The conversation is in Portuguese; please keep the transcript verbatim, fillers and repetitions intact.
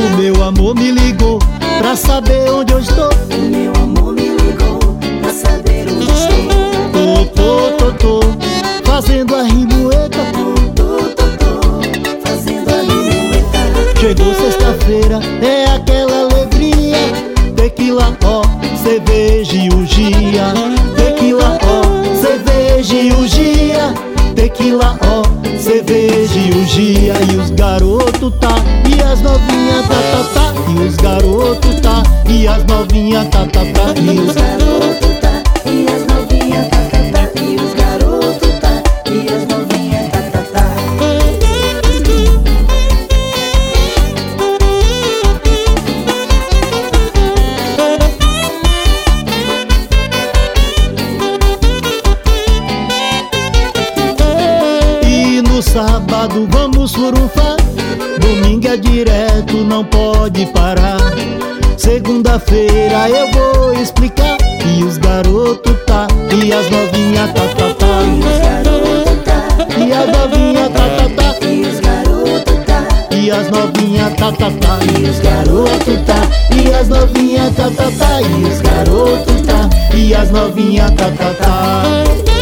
O meu amor me ligou pra saber onde eu estou. O meu amor me ligou pra saber onde estou. Tô, tô, tô, tô, fazendo a rimueta. Tô, tô, tô, fazendo a rimueta. Chegou sexta-feira, é aquela alegria. Tequila, ó, cerveja e urgia. Tequila, ó, cerveja e urgia. Tequila, ó, cerveja e urgia. E os garotos tá, e as novinhas tá, tá, tá. E os garotos tá, e as novinhas tá, tá, tá. E os garotos tá, e as novinhas tá, tá, tá. E os garotos tá, e as novinhas tá, tá, tá. E no sábado vamos furunfar. Domingo é direto, não pode parar. Segunda-feira eu vou explicar. E os garotos tá, e as novinhas tá, tá, tá. E os garotos tá, E as novinhas tá, tá, tá. e os garotos tá, E as novinhas tá, tá, tá. e os garotos tá, E as novinhas tá, tá, tá. E os garotos tá, e as novinhas tá, tá, tá.